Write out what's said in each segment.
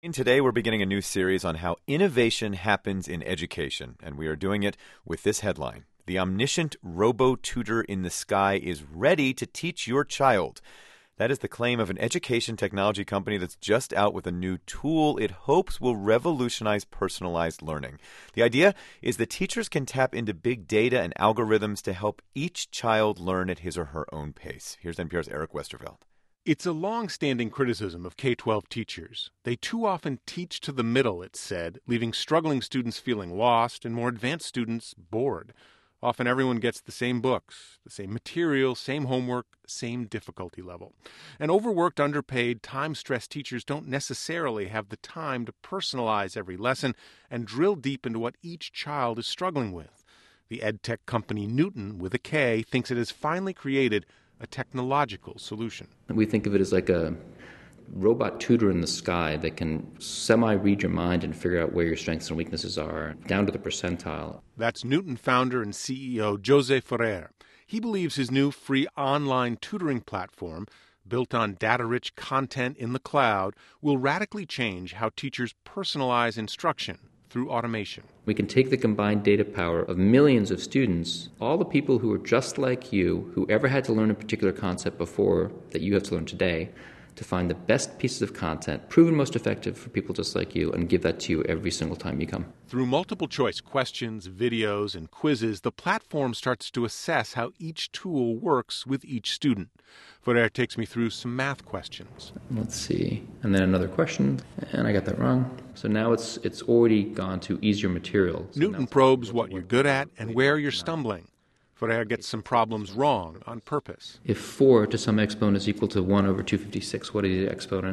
Today, we're beginning a new series on how innovation happens in education, and we are doing it with this headline. The omniscient robo-tutor in the sky is ready to teach your child. That is the claim of an education technology company that's just out with a new tool it hopes will revolutionize personalized learning. The idea is that teachers can tap into big data and algorithms to help each child learn at his or her own pace. Here's NPR's Eric Westerveld. It's a long-standing criticism of K-12 teachers. They too often teach to the middle, it's said, leaving struggling students feeling lost and more advanced students bored. Often everyone gets the same books, the same material, same homework, same difficulty level. And overworked, underpaid, time-stressed teachers don't necessarily have the time to personalize every lesson and drill deep into what each child is struggling with. The edtech company Knewton, with a K, thinks it has finally created a technological solution. We think of it as like a robot tutor in the sky that can semi-read your mind and figure out where your strengths and weaknesses are, down to the percentile. That's Knewton founder and CEO José Ferrer. He believes his new free online tutoring platform, built on data-rich content in the cloud, will radically change how teachers personalize instruction through automation. We can take the combined data power of millions of students, all the people who are just like you, who ever had to learn a particular concept before that you have to learn today, to find the best pieces of content, proven most effective for people just like you, and give that to you every single time you come. Through multiple choice questions, videos, and quizzes, the platform starts to assess how each tool works with each student. Ferrer takes me through some math questions. Let's see. And then another question, and I got that wrong. So now it's already gone to easier material. So Knewton probes what you're good at and where you're stumbling. Ferrer gets some problems wrong on purpose. If 4 to some exponent is equal to 1 over 256, what is the exponent?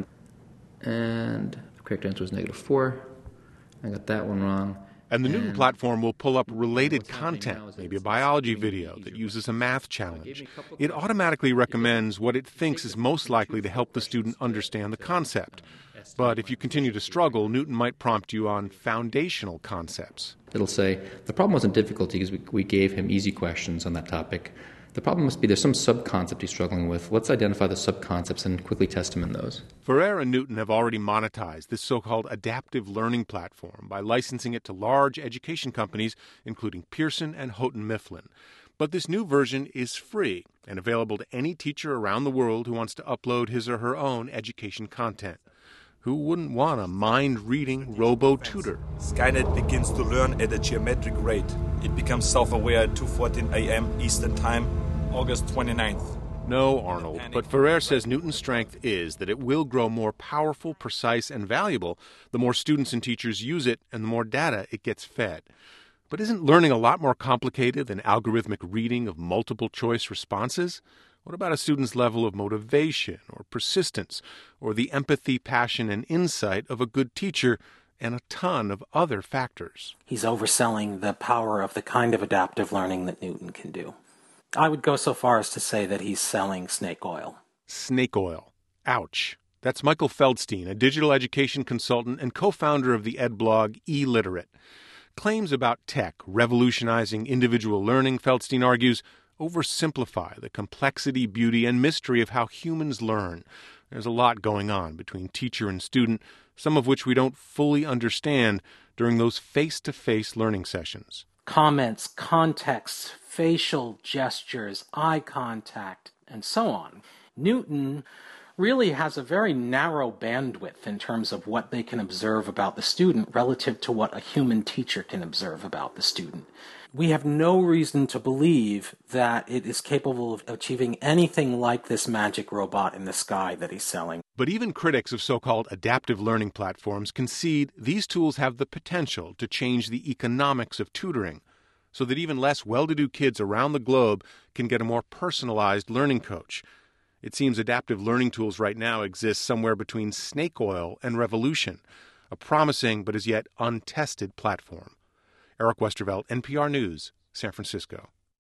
And the correct answer was -4. I got that one wrong. And the Knewton platform will pull up related content, maybe a biology video that uses a math challenge. It automatically recommends what it thinks is most likely to help the student understand the concept. But if you continue to struggle, Knewton might prompt you on foundational concepts. It'll say, the problem wasn't difficulty because we gave him easy questions on that topic. The problem must be there's some sub-concept he's struggling with. Let's identify the sub-concepts and quickly test him in those. Ferrer and Knewton have already monetized this so-called adaptive learning platform by licensing it to large education companies, including Pearson and Houghton Mifflin. But this new version is free and available to any teacher around the world who wants to upload his or her own education content. Who wouldn't want a mind-reading robo-tutor? Skynet begins to learn at a geometric rate. It becomes self-aware at 2:14 a.m. Eastern Time, August 29th. No, Arnold, but Ferrer says Knewton's strength is that it will grow more powerful, precise, and valuable the more students and teachers use it and the more data it gets fed. But isn't learning a lot more complicated than algorithmic reading of multiple-choice responses? What about a student's level of motivation or persistence, or the empathy, passion, and insight of a good teacher, and a ton of other factors? He's overselling the power of the kind of adaptive learning that Knewton can do. I would go so far as to say that he's selling snake oil. Snake oil. Ouch. That's Michael Feldstein, a digital education consultant and co-founder of the ed blog eLiterate. Claims about tech revolutionizing individual learning, Feldstein argues, oversimplify the complexity, beauty, and mystery of how humans learn. There's a lot going on between teacher and student, some of which we don't fully understand during those face-to-face learning sessions. Comments, contexts, facial gestures, eye contact, and so on. Knewton really has a very narrow bandwidth in terms of what they can observe about the student relative to what a human teacher can observe about the student. We have no reason to believe that it is capable of achieving anything like this magic robot in the sky that he's selling. But even critics of so-called adaptive learning platforms concede these tools have the potential to change the economics of tutoring, so that even less well-to-do kids around the globe can get a more personalized learning coach. It seems adaptive learning tools right now exist somewhere between snake oil and revolution, a promising but as yet untested platform. Eric Westerveld, NPR News, San Francisco.